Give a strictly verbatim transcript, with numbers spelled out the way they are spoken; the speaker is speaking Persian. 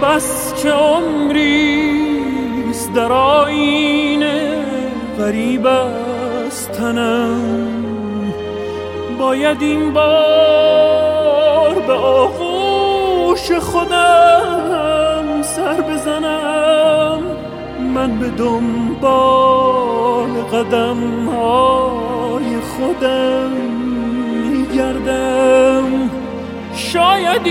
بس که عمریست در آیینه غریب از تنم، باید این بار به آغوش خودم سر بزنم. من به دنبال قدم های خودم میگردم، شاید